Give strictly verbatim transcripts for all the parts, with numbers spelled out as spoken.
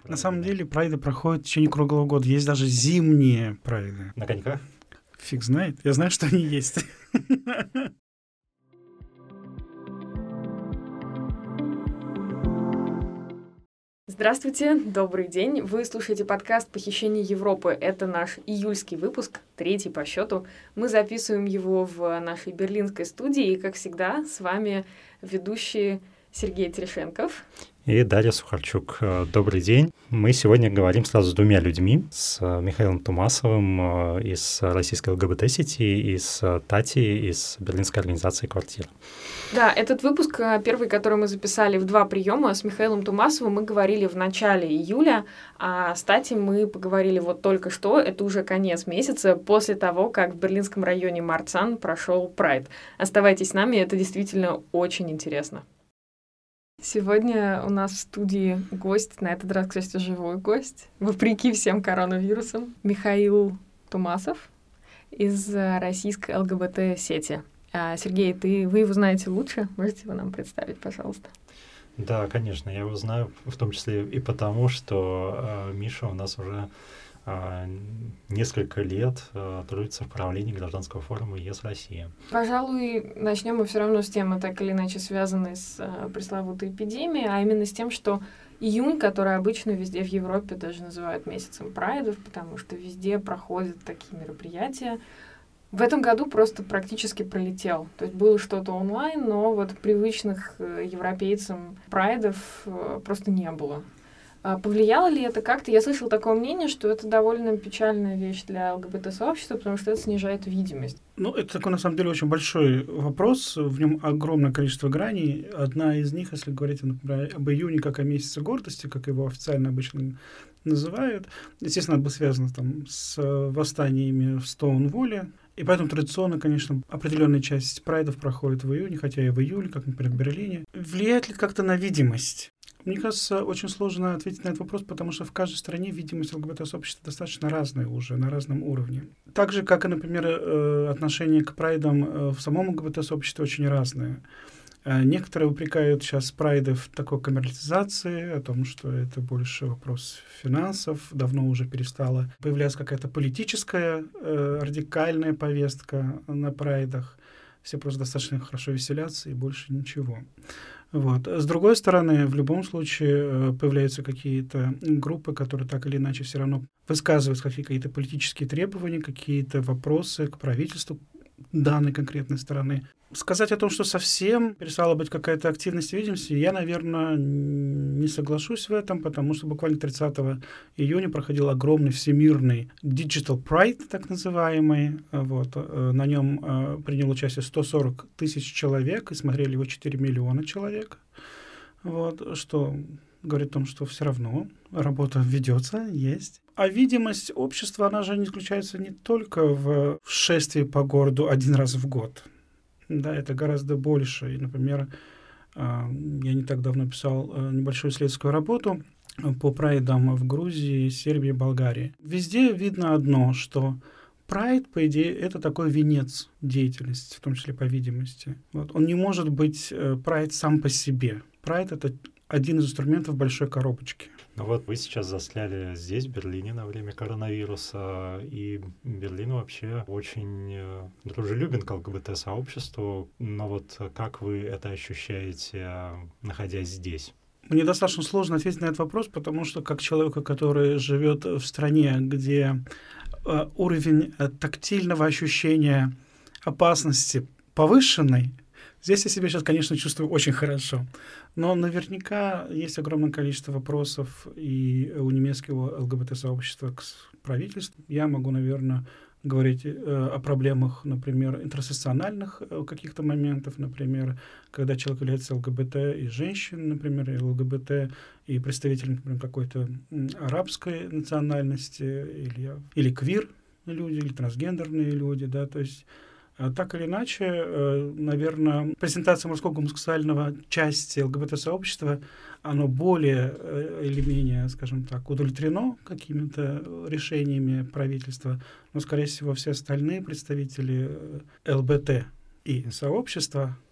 На самом деле прайды проходят в течение круглого года. Есть даже зимние прайды. На коньках? Фиг знает. Я знаю, что они есть. Здравствуйте, добрый день. Вы слушаете подкаст «Похищение Европы». Это наш июльский выпуск, третий по счету. Мы записываем его в нашей берлинской студии. И, как всегда, с вами ведущие Сергей Терешенков и Дарья Сухарчук. Добрый день. Мы сегодня говорим сразу с двумя людьми, с Михаилом Тумасовым из российской ЛГБТ-сети и с Татей из берлинской организации «Квартира». Да, этот выпуск, первый, который мы записали в два приема, с Михаилом Тумасовым мы говорили в начале июля, а с Татей мы поговорили вот только что, это уже конец месяца, после того, как в берлинском районе Марцан прошел Прайд. Оставайтесь с нами, это действительно очень интересно. Сегодня у нас в студии гость, на этот раз, кстати, живой гость, вопреки всем коронавирусам, Михаил Тумасов из российской ЛГБТ-сети. Сергей, ты, вы его знаете лучше? Можете его нам представить, пожалуйста? Да, конечно, я его знаю, в том числе и потому, что э, Миша у нас уже э, несколько лет э, трудится в правлении гражданского форума ЕС Россия. Пожалуй, начнем мы все равно с темы, так или иначе связанной с э, пресловутой эпидемией, а именно с тем, что июнь, который обычно везде в Европе даже называют месяцем прайдов, потому что везде проходят такие мероприятия, в этом году просто практически пролетел. То есть было что-то онлайн, но вот привычных э, европейцам прайдов э, просто не было. А повлияло ли это как-то? Я слышала такое мнение, что это довольно печальная вещь для ЛГБТ-сообщества, потому что это снижает видимость. Ну, это такой, на самом деле, очень большой вопрос. В нем огромное количество граней. Одна из них, если говорить, например, об июне как о месяце гордости, как его официально обычно называют, естественно, это было связано там, с восстаниями в Стоунволле. И поэтому традиционно, конечно, определенная часть прайдов проходит в июне, хотя и в июле, как, например, в Берлине. Влияет ли как-то на видимость? Мне кажется, очень сложно ответить на этот вопрос, потому что в каждой стране видимость ЛГБТ-сообщества достаточно разная уже, на разном уровне. Так же, как и, например, отношение к прайдам в самом ЛГБТ-сообществе очень разное. Некоторые упрекают сейчас прайды в такой коммерциализации, о том, что это больше вопрос финансов. Давно уже перестала появляться какая-то политическая, э, радикальная повестка на прайдах. Все просто достаточно хорошо веселятся и больше ничего. Вот. С другой стороны, в любом случае появляются какие-то группы, которые так или иначе все равно высказывают какие-то политические требования, какие-то вопросы к правительству данной конкретной стороны. Сказать о том, что совсем перестала быть какая-то активность видимости, я, наверное, не соглашусь в этом, потому что буквально тридцатого июня проходил огромный всемирный Digital Pride, так называемый. Вот. На нем приняло участие сто сорок тысяч человек, и смотрели его четыре миллиона человек. Вот. Что говорит о том, что все равно работа ведется, есть. А видимость общества, она же не заключается не только в шествии по городу один раз в год. Да, это гораздо больше. И, например, я не так давно писал небольшую исследовательскую работу по прайдам в Грузии, Сербии, Болгарии. Везде видно одно, что прайд, по идее, это такой венец деятельности, в том числе по видимости. Вот. Он не может быть прайд сам по себе. Прайд — это один из инструментов большой коробочки. Ну вот вы сейчас застряли здесь, в Берлине, на время коронавируса, и Берлин вообще очень дружелюбен к ЛГБТ-сообществу, но вот как вы это ощущаете, находясь здесь? Мне достаточно сложно ответить на этот вопрос, потому что как человеку, который живет в стране, где э, уровень э, тактильного ощущения опасности повышенный, здесь я себя сейчас, конечно, чувствую очень хорошо. Но наверняка есть огромное количество вопросов и у немецкого ЛГБТ-сообщества к правительству. Я могу, наверное, говорить э, о проблемах, например, интерсекциональных э, каких-то моментов, например, когда человек является ЛГБТ и женщин, например, и ЛГБТ, и представитель, например, какой-то м, арабской национальности, или, или квир люди, или трансгендерные люди, да, то есть так или иначе, наверное, презентация мужского гомосексуального части ЛГБТ-сообщества, оно более или менее, скажем так, удовлетворено какими-то решениями правительства, но, скорее всего, все остальные представители ЛГБТ и сообщества,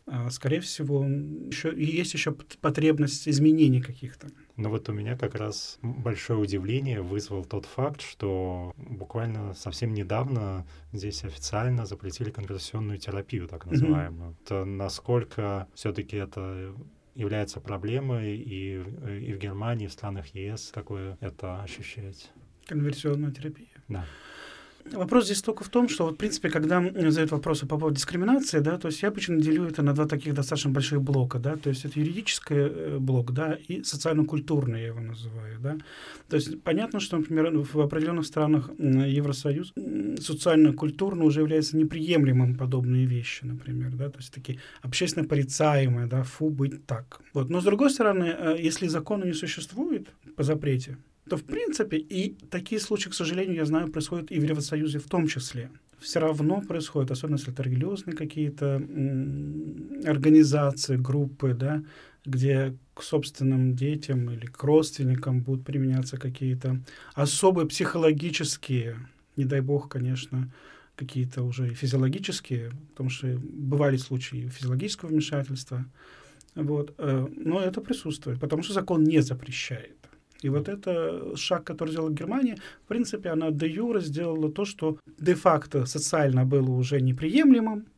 А, скорее всего, еще, есть еще потребность изменений каких-то. Но вот у меня как раз большое удивление вызвал тот факт, что буквально совсем недавно здесь официально запретили конверсионную терапию, так называемую. Mm-hmm. Это насколько все-таки это является проблемой и, и в Германии, и в странах ЕС, как вы это ощущаете? Конверсионная терапия? Да. Вопрос здесь только в том, что, вот, в принципе, когда задают вопросы по поводу дискриминации, да, то есть я обычно делю это на два таких достаточно больших блока, да, то есть это юридический блок, да, и социально-культурный, я его называю, да. То есть понятно, что, например, в определенных странах Евросоюза социально-культурно уже является неприемлемым подобные вещи, например, да, то есть такие общественно порицаемые, да, фу, быть так. Вот. Но, с другой стороны, если закона не существует по запрете, то, в принципе, и такие случаи, к сожалению, я знаю, происходят и в Евросоюзе в том числе. Все равно происходит, особенно если это религиозные какие-то м- организации, группы, да, где к собственным детям или к родственникам будут применяться какие-то особые психологические, не дай бог, конечно, какие-то уже физиологические, потому что бывали случаи физиологического вмешательства, вот, э, но это присутствует, потому что закон не запрещает. И вот это шаг, который сделала Германия, в принципе, она де-юре сделала то, что де-факто социально было уже неприемлемым,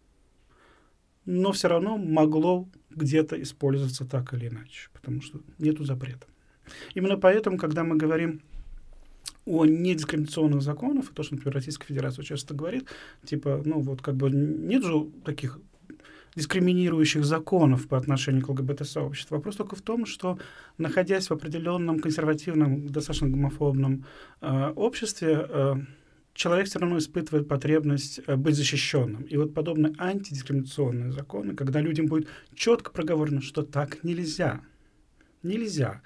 но все равно могло где-то использоваться так или иначе, потому что нету запрета. Именно поэтому, когда мы говорим о недискриминационных законах, то, что, например, Российская Федерация часто говорит, типа, ну вот как бы нет же таких дискриминирующих законов по отношению к ЛГБТ-сообществу. Вопрос только в том, что, находясь в определенном консервативном, достаточно гомофобном э, обществе, э, человек все равно испытывает потребность э, быть защищенным. И вот подобные антидискриминационные законы, когда людям будет четко проговорено, что так нельзя. Нельзя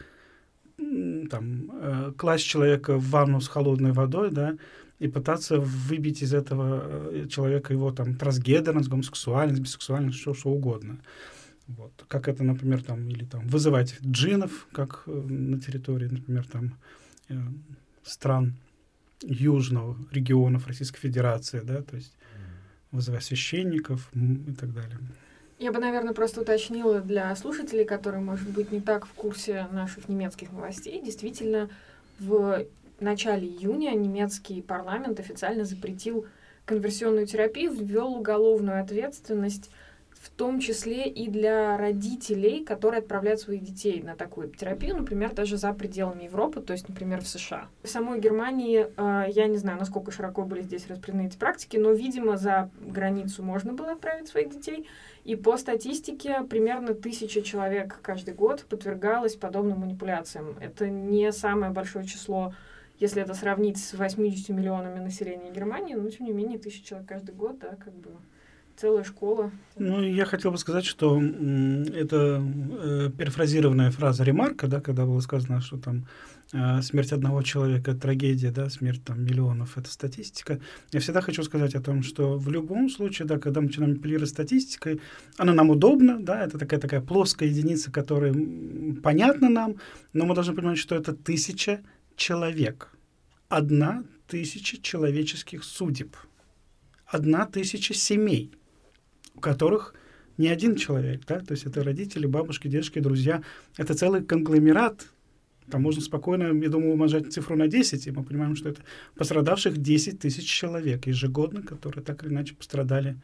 там, э, класть человека в ванну с холодной водой, да, и пытаться выбить из этого человека его там трансгендерность, гомосексуальность, бисексуальность, что, что угодно. Вот. Как это, например, там, или там вызывать джиннов, как на территории, например, там э, стран южного регионов Российской Федерации, да, то есть вызывать священников и так далее. Я бы, наверное, просто уточнила для слушателей, которые, может быть, не так в курсе наших немецких новостей. Действительно, в В начале июня немецкий парламент официально запретил конверсионную терапию, ввел уголовную ответственность, в том числе и для родителей, которые отправляют своих детей на такую терапию, например, даже за пределами Европы, то есть, например, в США. В самой Германии, я не знаю, насколько широко были здесь распространены эти практики, но, видимо, за границу можно было отправить своих детей, и по статистике примерно тысяча человек каждый год подвергалось подобным манипуляциям. Это не самое большое число, если это сравнить с восьмидесятью миллионами населения Германии, но, тем не менее, тысяча человек каждый год, да, как бы целая школа. Ну, я хотел бы сказать, что м, это э, перефразированная фраза Ремарка, да, когда было сказано, что там э, смерть одного человека — это трагедия, да, смерть там миллионов — это статистика. Я всегда хочу сказать о том, что в любом случае, да, когда мы начинаем апеллировать статистикой, она нам удобна, да, это такая, такая плоская единица, которая понятна нам, но мы должны понимать, что это тысяча человек. Одна тысяча человеческих судеб. Одна тысяча семей, у которых не один человек, да, то есть это родители, бабушки, дедушки, друзья. Это целый конгломерат. Там можно спокойно, я думаю, умножать цифру на десять, и мы понимаем, что это пострадавших десять тысяч человек ежегодно, которые так или иначе пострадали.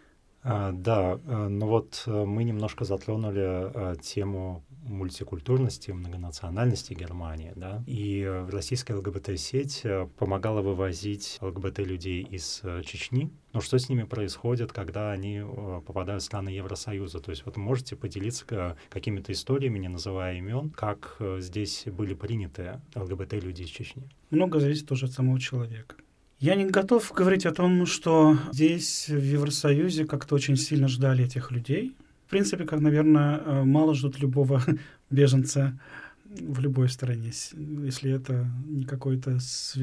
А, да, ну вот мы немножко затронули а, тему мультикультурности, многонациональности Германии, да, и российская ЛГБТ-сеть помогала вывозить ЛГБТ-людей из Чечни. Но что с ними происходит, когда они попадают в страны Евросоюза? То есть вот можете поделиться какими-то историями, не называя имен, как здесь были приняты ЛГБТ-люди из Чечни? Много зависит тоже от самого человека. Я не готов говорить о том, что здесь, в Евросоюзе, как-то очень сильно ждали этих людей. В принципе, как, наверное, мало ждут любого беженца в любой стране, если это не какой-то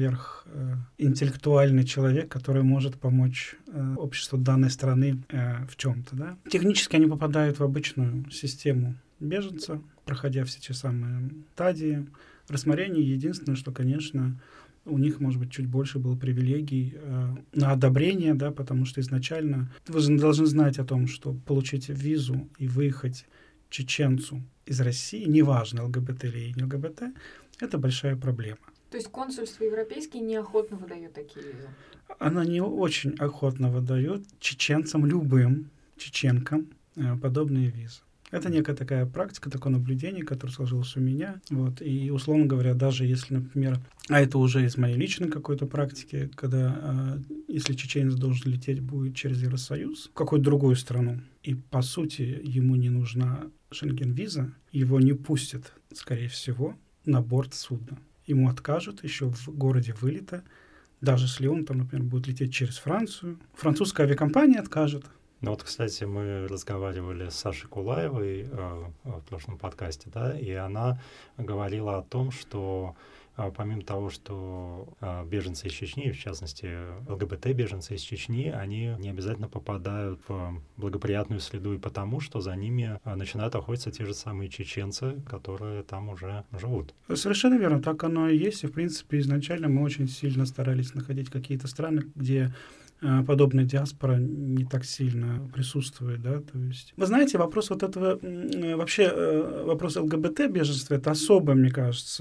сверхинтеллектуальный человек, который может помочь обществу данной страны в чем-то. Да? Технически они попадают в обычную систему беженца, проходя все те самые стадии, рассмотрении. Единственное, что, конечно, у них, может быть, чуть больше было привилегий э, на одобрение, да, потому что изначально вы же должны знать о том, что получить визу и выехать чеченцу из России, неважно, ЛГБТ или не ЛГБТ, это большая проблема. То есть консульство европейские неохотно выдает такие визы? Она не очень охотно выдает чеченцам, любым чеченкам, э, подобные визы. Это некая такая практика, такое наблюдение, которое сложилось у меня. Вот. И, условно говоря, даже если, например, а это уже из моей личной какой-то практики, когда, э, если чеченец должен лететь будет через Евросоюз в какую-то другую страну, и, по сути, ему не нужна шенген-виза, его не пустят, скорее всего, на борт судна. Ему откажут еще в городе вылета, даже если он, там, например, будет лететь через Францию. Французская авиакомпания откажет. Ну вот, кстати, мы разговаривали с Сашей Кулаевой э, в прошлом подкасте, да, и она говорила о том, что э, помимо того, что э, беженцы из Чечни, в частности, ЛГБТ-беженцы из Чечни, они не обязательно попадают в благоприятную среду и потому, что за ними э, начинают охотиться те же самые чеченцы, которые там уже живут. Совершенно верно, так оно и есть. И, в принципе, изначально мы очень сильно старались находить какие-то страны, где подобная диаспора не так сильно присутствует, да, то есть... Вы знаете, вопрос вот этого, вообще вопрос ЛГБТ-беженства, это особый, мне кажется,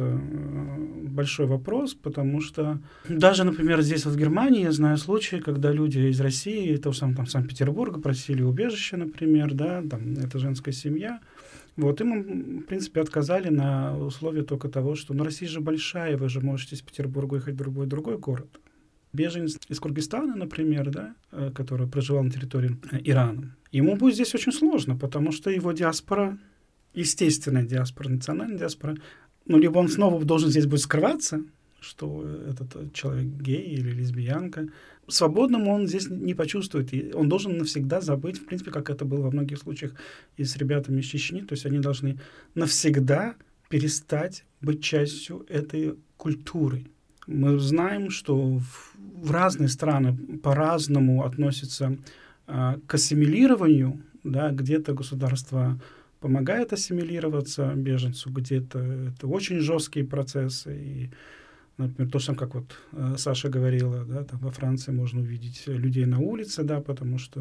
большой вопрос, потому что даже, например, здесь вот в Германии я знаю случаи, когда люди из России, того самого там Санкт-Петербурга просили убежище, например, да, там, это женская семья, вот, им, в принципе, отказали на условии только того, что, ну, Россия же большая, вы же можете из Петербурга ехать в другой, другой город. Беженец из Кыргызстана, например, да, который проживал на территории Ирана, ему будет здесь очень сложно, потому что его диаспора, естественная диаспора, национальная диаспора, ну, либо он снова должен здесь будет скрываться, что этот человек гей или лесбиянка, свободным он здесь не почувствует, и он должен навсегда забыть, в принципе, как это было во многих случаях и с ребятами из Чечни, то есть они должны навсегда перестать быть частью этой культуры. Мы знаем, что в, в разные страны по-разному относятся а, к ассимилированию, да, где-то государство помогает ассимилироваться беженцу, где-то это очень жесткие процессы. И, например, то, что, как вот а, Саша говорила, да, там во Франции можно увидеть людей на улице, да, потому что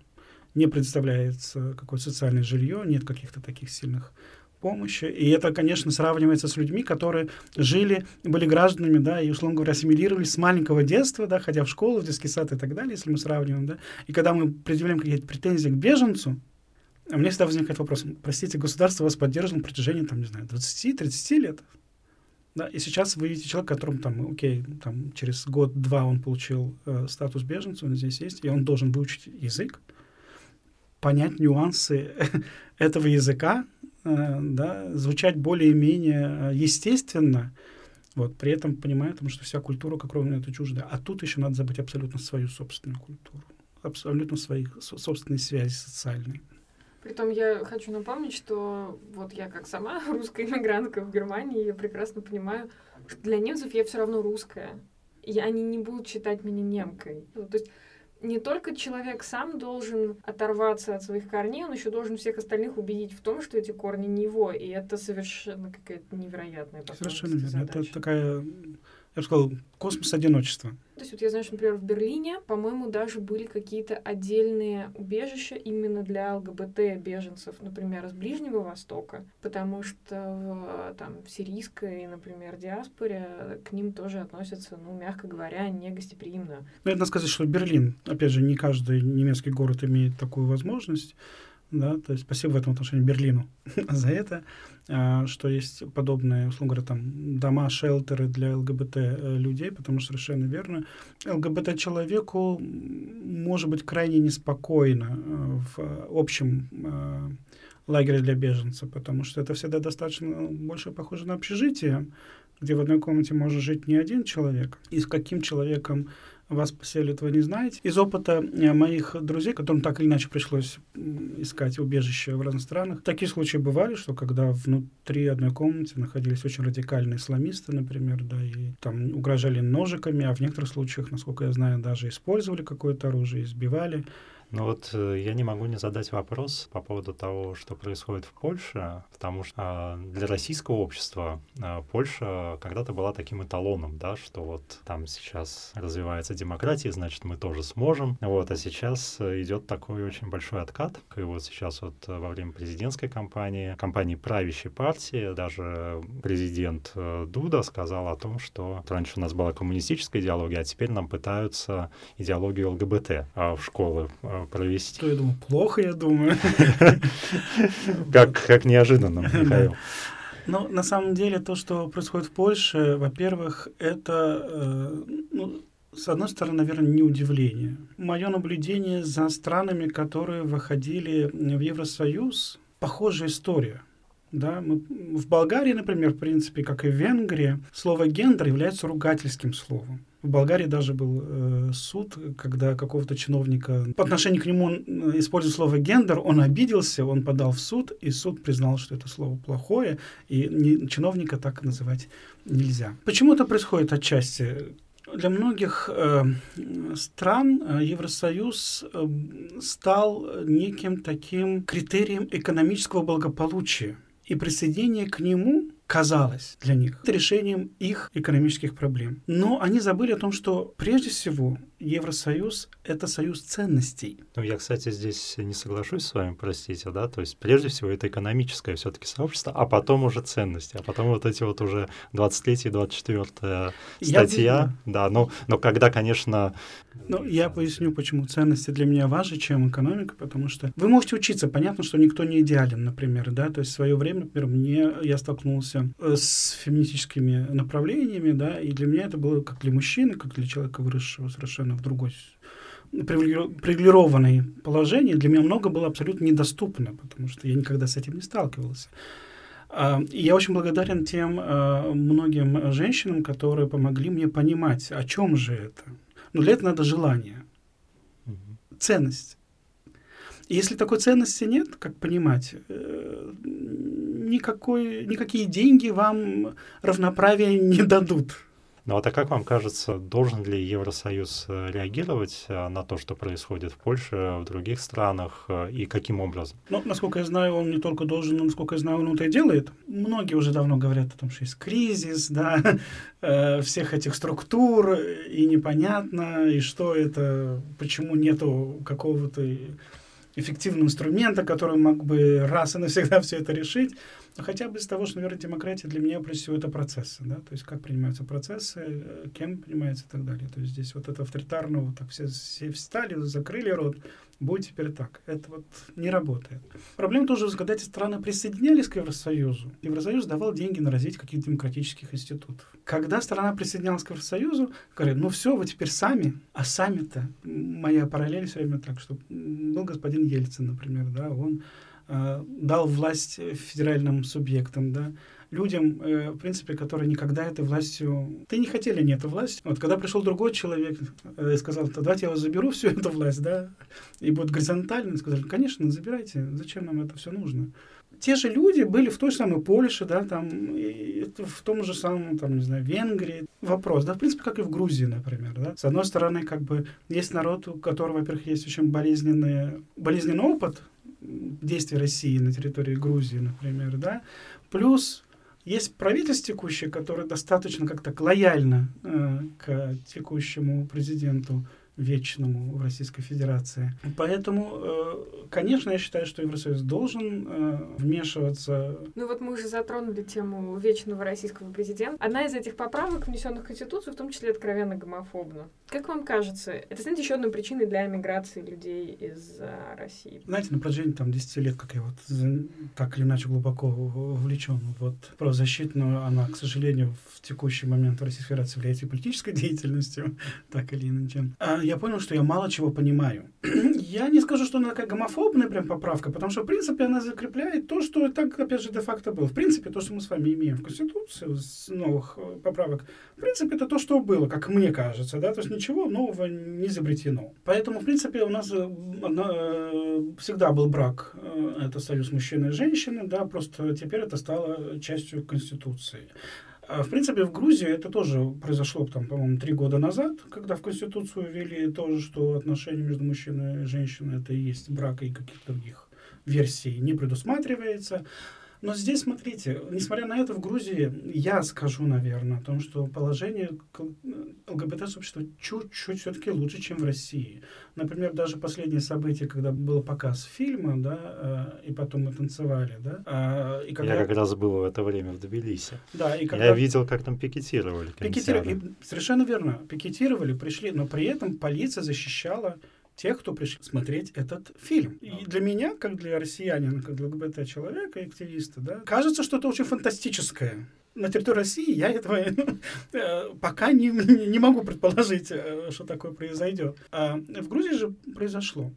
не предоставляется какое-то социальное жилье, нет каких-то таких сильных помощи. И это, конечно, сравнивается с людьми, которые жили, были гражданами, да, и, условно говоря, ассимилировались с маленького детства, да, ходя в школу, в детский сад и так далее, если мы сравниваем, да. И когда мы предъявляем какие-то претензии к беженцу, у меня всегда возникает вопрос: простите, государство вас поддерживало на протяжении, там, не знаю, двадцати-тридцати лет. Да, и сейчас вы видите человека, которому там, окей, там, через год-два он получил э, статус беженца, он здесь есть, и он должен выучить язык, понять нюансы этого языка, да, звучать более-менее естественно, вот, при этом понимая, потому что вся культура как ровно это чужда. А тут еще надо забыть абсолютно свою собственную культуру, абсолютно свои собственные связи социальные. Притом я хочу напомнить, что вот я как сама русская иммигрантка в Германии, я прекрасно понимаю, что для немцев я все равно русская, и они не будут считать меня немкой. То есть не только человек сам должен оторваться от своих корней, он еще должен всех остальных убедить в том, что эти корни не его, и это совершенно какая-то невероятная совершенно верно. Это такая, я бы сказал, космос одиночества. То есть вот я знаю, что, например, в Берлине, по-моему, даже были какие-то отдельные убежища именно для ЛГБТ-беженцев, например, из Ближнего Востока, потому что в, там, в сирийской, например, диаспоре к ним тоже относятся, ну, мягко говоря, негостеприимно. Ну, это надо сказать, что Берлин, опять же, не каждый немецкий город имеет такую возможность, да, то есть спасибо в этом отношении Берлину за это, а, что есть подобные, условно говоря, там, дома, шелтеры для ЛГБТ-людей, потому что совершенно верно, ЛГБТ-человеку может быть крайне неспокойно в общем а, лагере для беженцев, потому что это всегда достаточно больше похоже на общежитие, где в одной комнате может жить не один человек, и с каким человеком вас по себе этого не знаете. Из опыта моих друзей, которым так или иначе пришлось искать убежище в разных странах, такие случаи бывали, что когда внутри одной комнаты находились очень радикальные исламисты, например, да, и там угрожали ножиками, а в некоторых случаях, насколько я знаю, даже использовали какое-то оружие, избивали. Ну вот э, я не могу не задать вопрос по поводу того, что происходит в Польше, потому что э, для российского общества э, Польша когда-то была таким эталоном, да, что вот там сейчас развивается демократия, значит, мы тоже сможем. Вот, а сейчас э, идет такой очень большой откат. И вот сейчас вот э, во время президентской кампании, кампании правящей партии, даже президент э, Дуда сказал о том, что раньше у нас была коммунистическая идеология, а теперь нам пытаются идеологию ЛГБТ э, в школы э, провести. Что я думаю, плохо, я думаю. Как, как неожиданно, Михаил. Ну, на самом деле, то, что происходит в Польше, во-первых, это, э, ну, с одной стороны, наверное, не удивление. Мое наблюдение за странами, которые выходили в Евросоюз, похожая история. Да, мы, в Болгарии, например, в принципе, как и в Венгрии, слово «гендер» является ругательским словом. В Болгарии даже был э, суд, когда какого-то чиновника, по отношению к нему он используя слово «гендер», он обиделся, он подал в суд, и суд признал, что это слово плохое, и не, чиновника так называть нельзя. Почему это происходит отчасти? Для многих э, стран э, Евросоюз э, стал неким таким критерием экономического благополучия, и присоединение к нему казалось для них решением их экономических проблем. Но они забыли о том, что прежде всего Евросоюз — это союз ценностей. Ну, я, кстати, здесь не соглашусь с вами, простите, да, то есть прежде всего это экономическое все-таки сообщество, а потом уже ценности, а потом вот эти вот уже двадцать третья и двадцать четвёртая статья, я... да, но, но когда, конечно... Ну, я поясню, почему ценности для меня важнее, чем экономика, потому что вы можете учиться, понятно, что никто не идеален, например, да, то есть в свое время, например, мне, я столкнулся с феминистическими направлениями, да, и для меня это было как для мужчины, как для человека, выросшего совершенно в другой привилегированное положение, для меня много было абсолютно недоступно, потому что я никогда с этим не сталкивался. И я очень благодарен тем многим женщинам, которые помогли мне понимать, о чем же это. Но для этого надо желание, ценность. И если такой ценности нет, как понимать, никакой, никакие деньги вам равноправия не дадут. Ну вот а как вам кажется, должен ли Евросоюз реагировать на то, что происходит в Польше, в других странах, и каким образом? Ну, насколько я знаю, он не только должен, но, насколько я знаю, он это и делает. Многие уже давно говорят о том, что есть кризис, да, всех этих структур, и непонятно, и что это, почему нету какого-то эффективного инструмента, который мог бы раз и навсегда все это решить. Но хотя бы из того, что, наверное, демократия для меня, прежде всего, это процессы, да, то есть как принимаются процессы, кем принимаются и так далее. То есть здесь вот это авторитарно, вот так все, все встали, закрыли рот, будет теперь так. Это вот не работает. Проблема тоже, когда эти страны присоединялись к Евросоюзу, Евросоюз давал деньги на развитие каких-то демократических институтов. Когда страна присоединялась к Евросоюзу, говорят, ну все, вы теперь сами, а сами-то, моя параллель все время так, что был господин Ельцин, например, да, он дал власть федеральным субъектам, да, людям, э, в принципе, которые никогда этой властью... Ты не хотели они эту власть. Вот когда пришел другой человек э, и сказал, давайте я вас заберу всю эту власть, да, и будет горизонтально, сказали, конечно, забирайте, зачем нам это все нужно? Те же люди были в той же самой Польше, да, там, и в том же самом, там, не знаю, Венгрии. Вопрос, да, в принципе, как и в Грузии, например, да. С одной стороны, как бы, есть народ, у которого, во-первых, есть очень болезненный, болезненный опыт действий России на территории Грузии, например, да, плюс есть правительство текущее, которое достаточно как-то лояльно э, к текущему президенту вечному в Российской Федерации. Поэтому, э, конечно, я считаю, что Евросоюз должен э, вмешиваться. Ну вот мы уже затронули тему вечного российского президента. Одна из этих поправок, внесенных в Конституцию, в том числе откровенно гомофобна. Как вам кажется, это станет еще одной причиной для эмиграции людей из uh, России? Знаете, на протяжении там, десяти лет, как я вот так или иначе глубоко увлечен вот, правозащитную, она, к сожалению, в текущий момент в Российской Федерации является политической деятельностью, так или иначе. я понял, что я мало чего понимаю. Я не скажу, что она такая гомофобная прям поправка, потому что, в принципе, она закрепляет то, что так, опять же, де-факто было. В принципе, то, что мы с вами имеем в Конституции, с новых поправок, в принципе, это то, что было, как мне кажется, да, то есть ничего нового не изобретено. Поэтому, в принципе, у нас всегда был брак, это союз мужчины и женщины, да, просто теперь это стало частью Конституции. В принципе, в Грузии это тоже произошло, там, по-моему, три года назад, когда в Конституцию ввели тоже, что отношения между мужчиной и женщиной это и есть брак, и каких-то других версий не предусматривается. Но здесь, смотрите, несмотря на это, в Грузии я скажу, наверное, о том, что положение ЛГБТ-сообщества чуть-чуть все-таки лучше, чем в России. Например, даже последние события, когда был показ фильма, да, и потом мы танцевали, да. И когда... Я как раз был в это время в Тбилиси. Да, и когда... Я видел, как там пикетировали. Пикетировали, совершенно верно, пикетировали, пришли, но при этом полиция защищала тех, кто пришли смотреть этот фильм. И для меня, как для россиянина, как для ЛГБТ-человека и активиста, да, кажется, что это очень фантастическое. На территории России я этого пока не, не могу предположить, что такое произойдет. А в Грузии же произошло.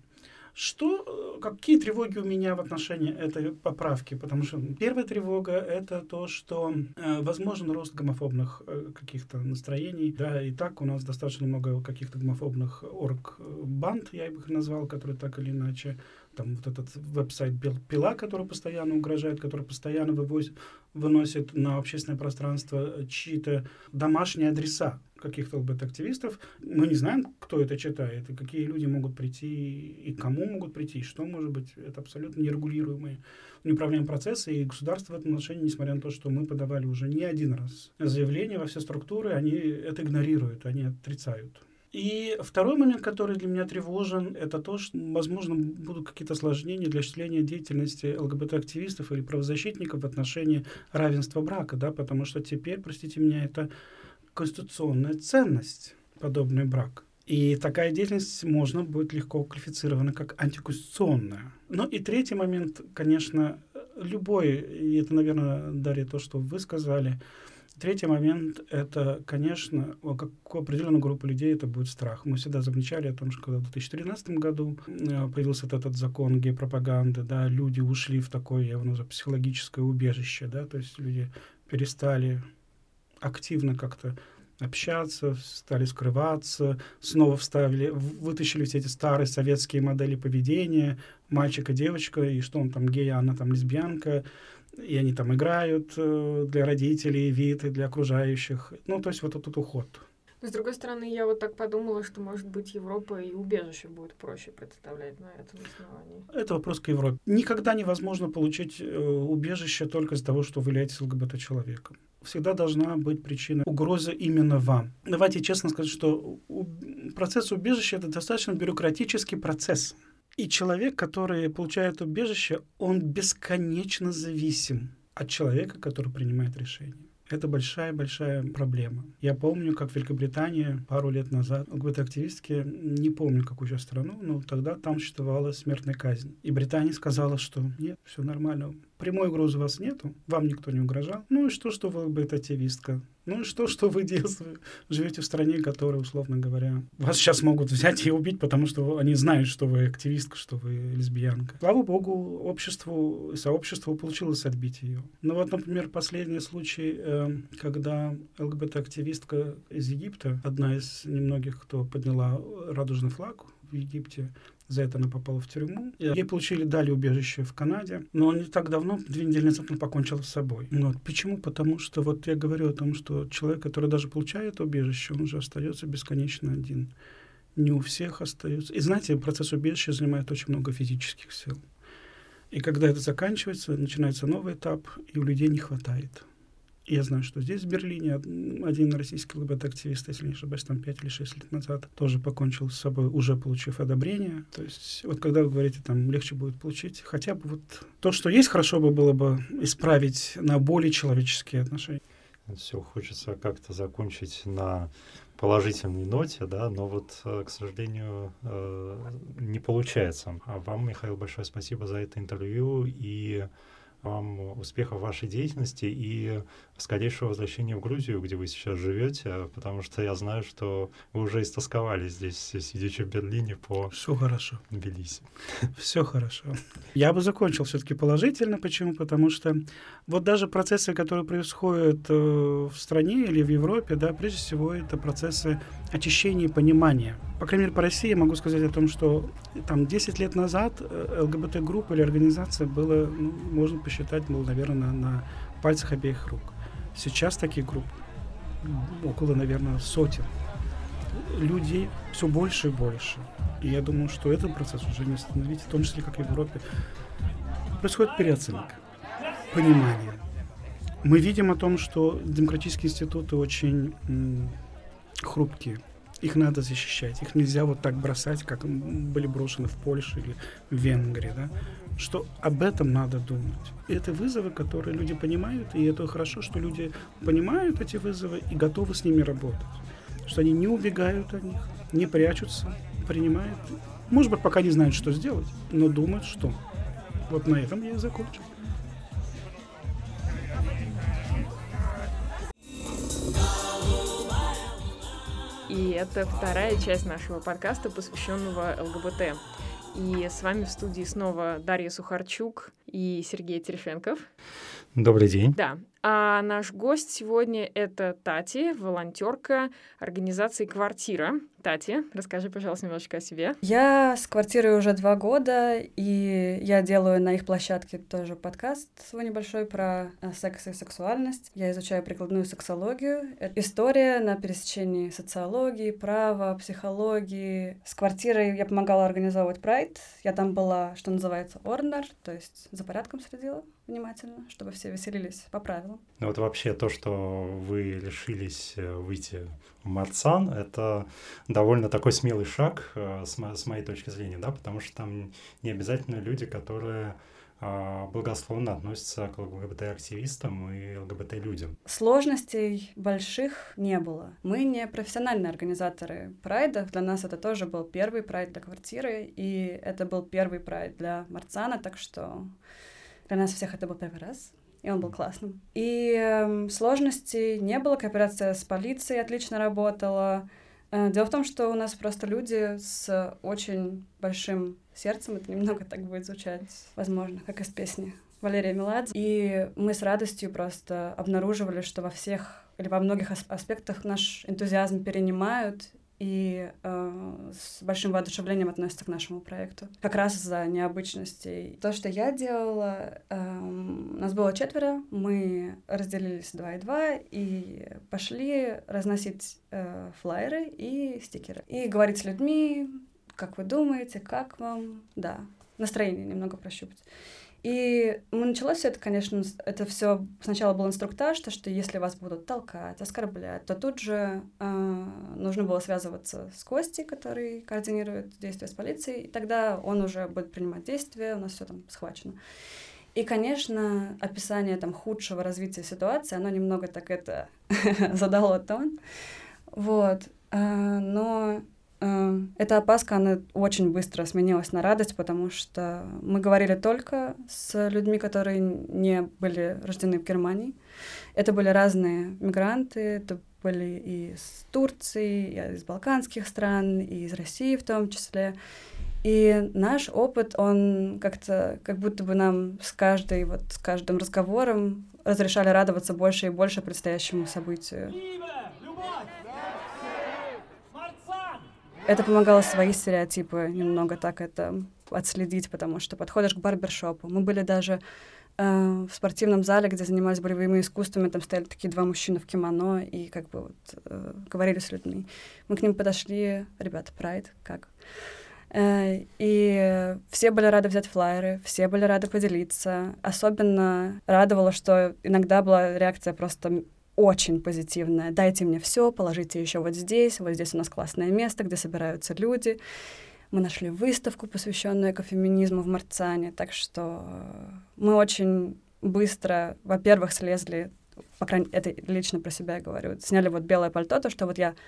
Что, какие тревоги у меня в отношении этой поправки? Потому что первая тревога — это то, что э, возможен рост гомофобных э, каких-то настроений. Да, и так у нас достаточно много каких-то гомофобных орг-банд, я бы их назвал, которые так или иначе... Там вот этот веб-сайт «Пила», который постоянно угрожает, который постоянно вывозит, выносит на общественное пространство чьи-то домашние адреса каких-то ЛГБТ-активистов. Мы не знаем, кто это читает, и какие люди могут прийти, и кому могут прийти, и что может быть. Это абсолютно нерегулируемые, неуправляемые процессы, и государство в этом отношении, несмотря на то, что мы подавали уже не один раз заявления во все структуры, они это игнорируют, они отрицают. И второй момент, который для меня тревожен, это то, что, возможно, будут какие-то осложнения для осуществления деятельности ЛГБТ-активистов или правозащитников в отношении равенства брака, да, потому что теперь, простите меня, это конституционная ценность, подобный брак. И такая деятельность можно будет легко квалифицирована как антиконституционная. Ну и третий момент, конечно, любой, и это, наверное, Дарья, то, что вы сказали. Третий момент — это, конечно, как у определенной группы людей это будет страх. Мы всегда замечали о том, что когда в две тысячи тринадцатом году появился этот, этот закон гей-пропаганды, да, люди ушли в такое, я его называю, психологическое убежище, да, то есть люди перестали активно как-то общаться, стали скрываться, снова вставили, вытащили все эти старые советские модели поведения, мальчик и девочка, и что он там гей, а она там лесбиянка, и они там играют для родителей, вид, и для окружающих. Ну, то есть вот этот уход. С другой стороны, я вот так подумала, что, может быть, Европа и убежище будет проще представлять на этом основании. Это вопрос к Европе. Никогда невозможно получить э, убежище только из-за того, что вы являетесь ЛГБТ-человеком. Всегда должна быть причина угрозы именно вам. Давайте честно сказать, что у... процесс убежища — это достаточно бюрократический процесс. И человек, который получает убежище, он бесконечно зависим от человека, который принимает решение. Это большая-большая проблема. Я помню, как в Великобритании пару лет назад ЛГБТ-активистки, не помню, какую сейчас страну, но тогда там существовала смертная казнь. И Британия сказала, что нет, все нормально. Прямой угрозы у вас нету, вам никто не угрожал. Ну и что, что вы ЛГБТ-активистка? Ну и что, что вы делаете, живете в стране, которая, условно говоря, вас сейчас могут взять и убить, потому что они знают, что вы активистка, что вы лесбиянка. Слава богу, обществу, сообществу получилось отбить ее. Ну вот, например, последний случай, э, когда ЛГБТ-активистка из Египта, одна из немногих, кто подняла радужный флаг в Египте, за это она попала в тюрьму. Ей получили, дали убежище в Канаде, но не так давно, две недели назад, она покончила с собой. Вот. Почему? Потому что вот я говорю о том, что человек, который даже получает убежище, он же остается бесконечно один. Не у всех остается. И знаете, процесс убежища занимает очень много физических сил. И когда это заканчивается, начинается новый этап, и у людей не хватает. И я знаю, что здесь, в Берлине, один российский ЛГБТ-активист, если не ошибаюсь, там пять или шесть лет назад, тоже покончил с собой, уже получив одобрение. То есть вот когда вы говорите, там, легче будет получить, хотя бы вот то, что есть, хорошо бы было бы исправить на более человеческие отношения. Все хочется как-то закончить на положительной ноте, да, но вот, к сожалению, не получается. А вам, Михаил, большое спасибо за это интервью, и вам успехов в вашей деятельности и скорейшего возвращения в Грузию, где вы сейчас живете, потому что я знаю, что вы уже истосковались здесь, сидячи в Берлине по Все хорошо. Тбилиси. Все хорошо. Я бы закончил все-таки положительно. Почему? Потому что вот даже процессы, которые происходят в стране или в Европе, да, прежде всего это процессы очищения и понимания. По крайней мере, по России я могу сказать о том, что там десять лет назад ЛГБТ-группа или организация была, ну, можно посчитать, было, наверное, на, на пальцах обеих рук. Сейчас таких групп около, наверное, сотен. Людей все больше и больше. И я думаю, что этот процесс уже не остановить, в том числе, как и в Европе. Происходит переоценка, понимание. Мы видим о том, что демократические институты очень м, хрупкие. Их надо защищать. Их нельзя вот так бросать, как были брошены в Польше или в Венгрии. Да? Что об этом надо думать. И это вызовы, которые люди понимают, и это хорошо, что люди понимают эти вызовы и готовы с ними работать. Что они не убегают от них, не прячутся, принимают. Может быть, пока не знают, что сделать, но думают, что. Вот на этом я и закончу. И это вторая часть нашего подкаста, посвященного ЛГБТ. И с вами в студии снова Дарья Сухарчук и Сергей Терещенков. Добрый день. Да. А наш гость сегодня — это Тати, волонтерка организации «Квартира». Тати, расскажи, пожалуйста, немножечко о себе. Я с «Квартирой» уже два года, и я делаю на их площадке тоже подкаст свой небольшой про секс и сексуальность. Я изучаю прикладную сексологию. Это история на пересечении социологии, права, психологии. С «Квартирой» я помогала организовывать прайд. Я там была, что называется, ордер, то есть за порядком следила внимательно, чтобы все веселились по правилам. Ну вот вообще то, что вы решились выйти в Марцан, это довольно такой смелый шаг э, с, мо- с моей точки зрения, да, потому что там не обязательно люди, которые э, благосклонно относятся к ЛГБТ-активистам и ЛГБТ-людям. Сложностей больших не было. Мы не профессиональные организаторы прайдов. Для нас это тоже был первый прайд для «Квартиры», и это был первый прайд для Марцана, так что для нас всех это был первый раз. И он был классным. И э, сложностей не было, кооперация с полицией отлично работала. Э, дело в том, что у нас просто люди с очень большим сердцем, это немного так будет звучать, возможно, как из песни Валерия Меладзе. И мы с радостью просто обнаруживали, что во всех или во многих ас- аспектах наш энтузиазм перенимают и э, с большим воодушевлением относятся к нашему проекту. Как раз из-за необычностей. То, что я делала, э, нас было четверо, мы разделились два и два и пошли разносить э, флаеры и стикеры. И говорить с людьми, как вы думаете, как вам, да, настроение немного прощупать. И началось все это, конечно, это все сначала был инструктаж, то, что если вас будут толкать, оскорблять, то тут же э, нужно было связываться с Костей, который координирует действия с полицией, и тогда он уже будет принимать действия, у нас все там схвачено. И, конечно, описание там худшего развития ситуации, оно немного так это задало тон, вот, э, но эта опаска, она очень быстро сменилась на радость, потому что мы говорили только с людьми, которые не были рождены в Германии. Это были разные мигранты, это были и из Турции, и из балканских стран, и из России в том числе. И наш опыт, он как-то, как будто бы нам с каждой, вот, с каждым разговором разрешали радоваться больше и больше предстоящему событию. Это помогало свои стереотипы немного так это отследить, потому что подходишь к барбершопу. Мы были даже э, в спортивном зале, где занимались боевыми искусствами, там стояли такие два мужчины в кимоно и как бы вот э, говорили с людьми. Мы к ним подошли, ребята, прайд, как? Э, и все были рады взять флаеры, все были рады поделиться. Особенно радовало, что иногда была реакция просто очень позитивная. Дайте мне все, положите еще вот здесь, вот здесь у нас классное место, где собираются люди. Мы нашли выставку, посвященную экофеминизму в Марцане, так что мы очень быстро, во-первых, слезли, по крайней мере, это лично про себя я говорю, сняли вот белое пальто, то, что вот я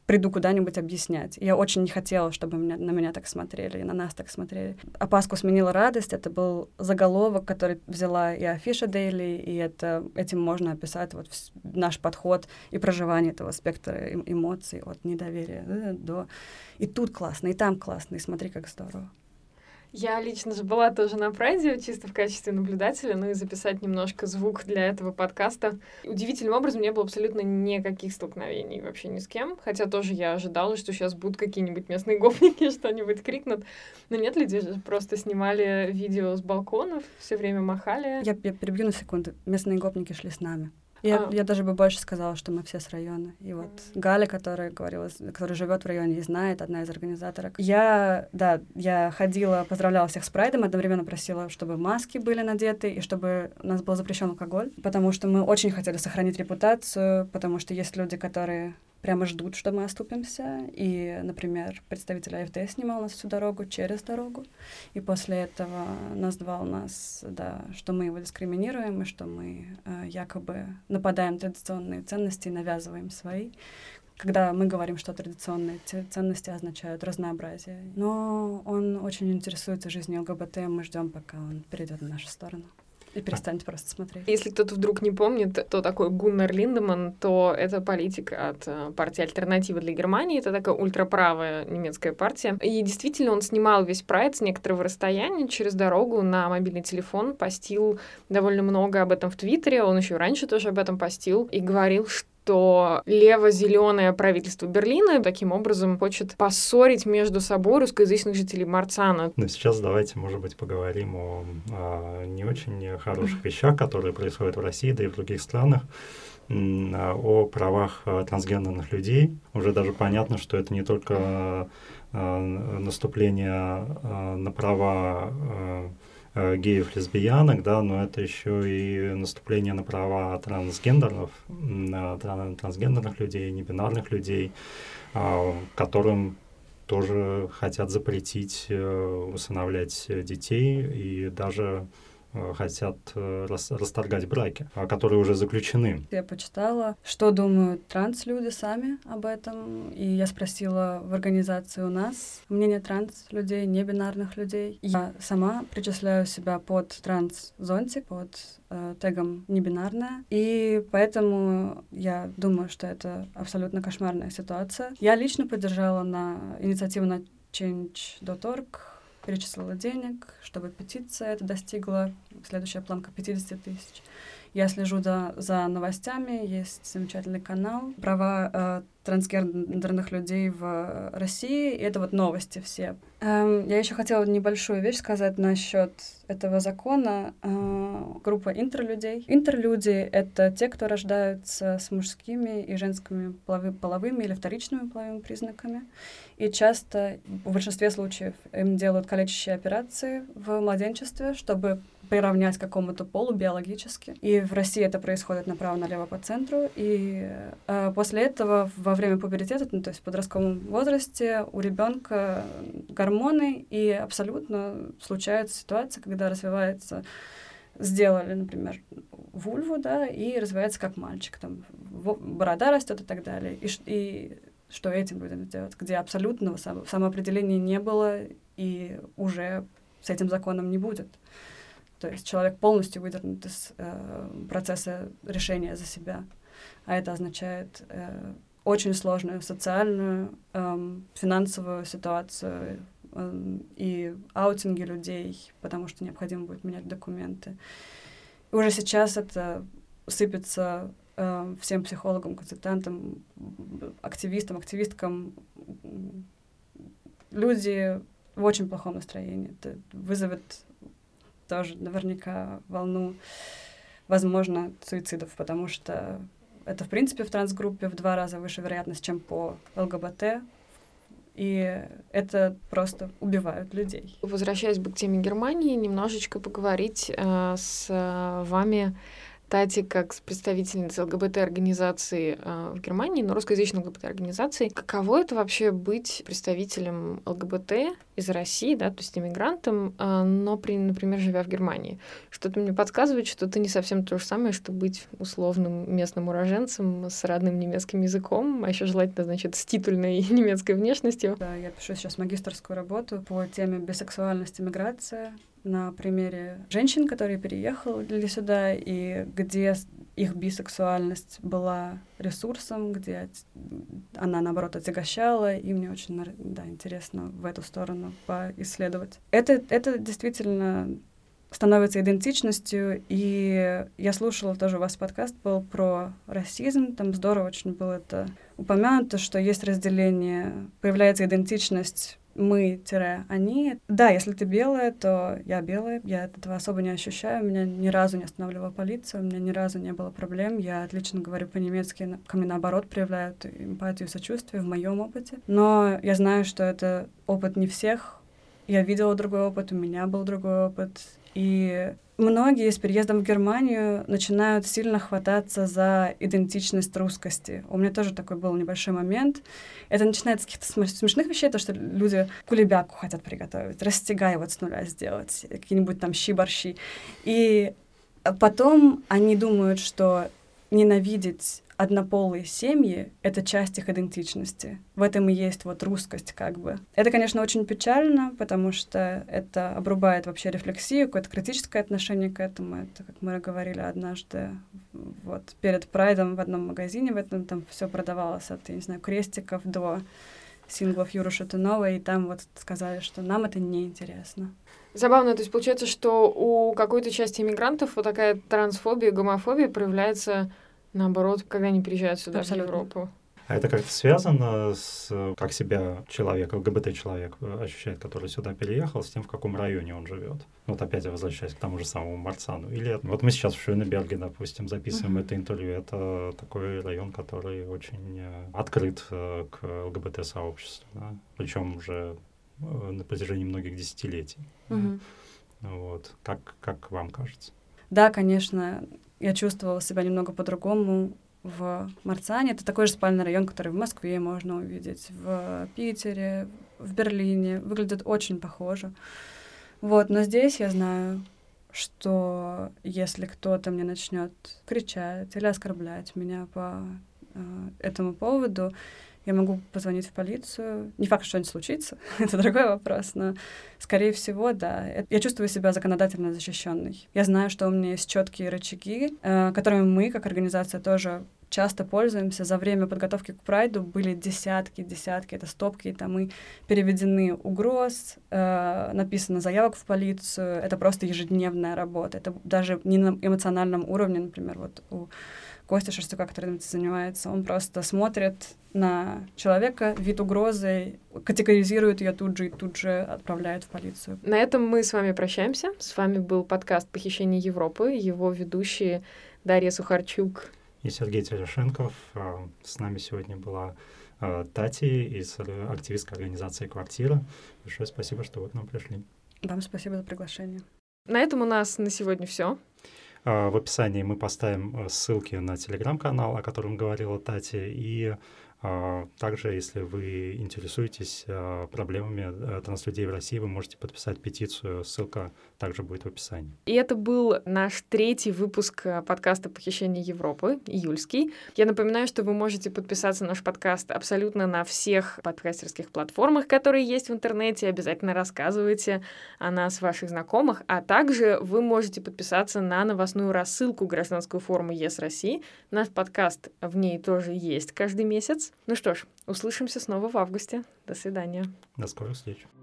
приду куда-нибудь объяснять. Я очень не хотела, чтобы меня, на меня так смотрели, и на нас так смотрели. «Опаску сменила радость» — это был заголовок, который взяла и Афиша Дейли, и это, этим можно описать вот наш подход и проживание этого спектра эмоций от недоверия до... И тут классно, и там классно, и смотри, как здорово. Я лично же была тоже на прайде, чисто в качестве наблюдателя, ну и записать немножко звук для этого подкаста. Удивительным образом не было абсолютно никаких столкновений вообще ни с кем, хотя тоже я ожидала, что сейчас будут какие-нибудь местные гопники, что-нибудь крикнут. Но нет, люди же просто снимали видео с балконов, все время махали. Я, я перебью на секунду. Местные гопники шли с нами. Я, а. я даже бы больше сказала, что мы все с района. И вот mm-hmm. Галя, которая говорила, которая живет в районе и знает, одна из организаторок. Я, да, я ходила, поздравляла всех с прайдом, одновременно просила, чтобы маски были надеты и чтобы у нас был запрещен алкоголь, потому что мы очень хотели сохранить репутацию, потому что есть люди, которые прямо ждут, что мы оступимся. И, например, представитель АФД снимал нас всю дорогу через дорогу. И после этого назвал нас, да, что мы его дискриминируем, и что мы э, якобы нападаем на традиционные ценности и навязываем свои. Когда мы говорим, что традиционные ценности означают разнообразие. Но он очень интересуется жизнью ЛГБТ, мы ждем, пока он перейдет на нашу сторону. И перестанет просто смотреть. Если кто-то вдруг не помнит, кто такой Гуннар Линдеман, то это политик от uh, партии «Альтернатива для Германии». Это такая ультраправая немецкая партия. И действительно он снимал весь прайд с некоторого расстояния через дорогу на мобильный телефон, постил довольно много об этом в Твиттере. Он еще раньше тоже об этом постил и говорил, что что лево-зеленое правительство Берлина таким образом хочет поссорить между собой русскоязычных жителей Марцана. Но сейчас давайте, может быть, поговорим о, о не очень хороших вещах, которые происходят в России, да и в других странах, о правах трансгендерных людей. Уже даже понятно, что это не только наступление на права геев, лесбиянок, да, но это еще и наступление на права трансгендеров, трансгендерных людей, небинарных людей, которым тоже хотят запретить усыновлять детей и даже хотят расторгать браки, которые уже заключены. Я почитала, что думают транслюди сами об этом, и я спросила в организации у нас мнение транс-людей, небинарных людей. Я сама причисляю себя под транс-зонтик, под э, тегом небинарная, и поэтому я думаю, что это абсолютно кошмарная ситуация. Я лично поддержала на инициативу на change точка org, перечислила денег, чтобы петиция это достигла, следующая планка пятьдесят тысяч. Я слежу за, за новостями, есть замечательный канал «Права э, трансгендерных людей в России», и это вот новости все. Эм, я еще хотела небольшую вещь сказать насчет этого закона. Э, группа интерлюдей. Интерлюди — это те, кто рождаются с мужскими и женскими полови, половыми или вторичными половыми признаками, и часто, в большинстве случаев, им делают калечащие операции в младенчестве, чтобы приравнять к какому-то полу биологически. И в России это происходит направо-налево по центру. И э, после этого во время пубертета, ну, то есть в подростковом возрасте, у ребенка гормоны, и абсолютно случается ситуация, когда развивается, сделали, например, вульву, да, и развивается как мальчик, там борода растет и так далее. И, и что этим людям делать, где абсолютного само, самоопределения не было и уже с этим законом не будет. То есть человек полностью выдернут из э, процесса решения за себя. А это означает э, очень сложную социальную, э, финансовую ситуацию э, и аутинги людей, потому что необходимо будет менять документы. И уже сейчас это сыпется э, всем психологам, консультантам, активистам, активисткам. Люди в очень плохом настроении. Это вызовет тоже наверняка волну, возможно, суицидов, потому что это, в принципе, в трансгруппе в два раза выше вероятность, чем по ЛГБТ, и это просто убивают людей. Возвращаясь бы к теме Германии, немножечко поговорить э, с вами Тати, как представительница ЛГБТ-организации э, в Германии, но русскоязычной ЛГБТ-организации, каково это вообще быть представителем ЛГБТ из России, да, то есть иммигрантом, э, но, при, например, живя в Германии? Что-то мне подсказывает, что это не совсем то же самое, что быть условным местным уроженцем с родным немецким языком, а еще желательно, значит, с титульной немецкой внешностью. Да, я пишу сейчас магистерскую работу по теме бисексуальность и миграция на примере женщин, которые переехали сюда, и где их бисексуальность была ресурсом, где она, наоборот, отягощала, и мне очень, да, интересно в эту сторону поисследовать. Это, это действительно становится идентичностью, и я слушала тоже у вас подкаст был про расизм, там здорово очень было это упомянуто, что есть разделение, появляется идентичность мы-они. Да, если ты белая, то я белая, я этого особо не ощущаю, меня ни разу не останавливала полиция, у меня ни разу не было проблем, я отлично говорю по-немецки, ко мне наоборот проявляют эмпатию и сочувствие в моем опыте. Но я знаю, что это опыт не всех, я видела другой опыт, у меня был другой опыт, и многие с переездом в Германию начинают сильно хвататься за идентичность русскости. У меня тоже такой был небольшой момент. Это начинается с каких-то смешных вещей, то, что люди кулебяку хотят приготовить, растягай вот с нуля сделать, какие-нибудь там щи-борщи. И потом они думают, что ненавидеть однополые семьи — это часть их идентичности. В этом и есть вот русскость как бы. Это, конечно, очень печально, потому что это обрубает вообще рефлексию, какое-то критическое отношение к этому. Это, как мы говорили однажды, вот перед Прайдом в одном магазине, в этом там все продавалось от, я не знаю, крестиков до синглов Юры Шатунова, и там вот сказали, что нам это неинтересно. Забавно, то есть получается, что у какой-то части иммигрантов вот такая трансфобия, гомофобия проявляется наоборот, когда они приезжают сюда, абсолютно, в Европу. А это как-то связано с, как себя человек, ЛГБТ-человек ощущает, который сюда переехал, с тем, в каком районе он живет? Вот опять я возвращаюсь к тому же самому Марцану. Или вот мы сейчас в Шönberge, допустим, записываем uh-huh. это интервью. Это такой район, который очень открыт к ЛГБТ-сообществу, да? Причем уже на протяжении многих десятилетий. Uh-huh. Вот. Как, как вам кажется? Да, конечно. Я чувствовала себя немного по-другому в Марцане. Это такой же спальный район, который в Москве можно увидеть, в Питере, в Берлине. Выглядит очень похоже. Вот, но здесь я знаю, что если кто-то мне начнет кричать или оскорблять меня по э, этому поводу, я могу позвонить в полицию. Не факт, что что-нибудь случится, это другой вопрос, но, скорее всего, да. Я чувствую себя законодательно защищенной. Я знаю, что у меня есть четкие рычаги, которыми мы, как организация, тоже часто пользуемся. За время подготовки к Прайду были десятки, десятки, это стопки, там и переведены угроз, э, написано заявок в полицию. Это просто ежедневная работа. Это даже не на эмоциональном уровне, например, вот у Костя Шерстюка, который этим занимается, он просто смотрит на человека, вид угрозы, категоризирует ее тут же и тут же отправляет в полицию. На этом мы с вами прощаемся. С вами был подкаст «Похищение Европы», его ведущие Дарья Сухарчук и Сергей Терешенков. С нами сегодня была Тати из активистской организации «Квартира». Большое спасибо, что вы к нам пришли. Вам спасибо за приглашение. На этом у нас на сегодня все. В описании мы поставим ссылки на телеграм-канал, о котором говорила Тати, и а, также, если вы интересуетесь а, проблемами а, транслюдей в России, вы можете подписать петицию, ссылка также будет в описании. И это был наш третий выпуск подкаста «Похищение Европы», июльский. Я напоминаю, что вы можете подписаться на наш подкаст абсолютно на всех подкастерских платформах, которые есть в интернете. Обязательно рассказывайте о нас ваших знакомых, а также вы можете подписаться на новостную рассылку гражданского форума ЕС России. Наш подкаст в ней тоже есть каждый месяц. Ну что ж, услышимся снова в августе. До свидания. До скорых встреч.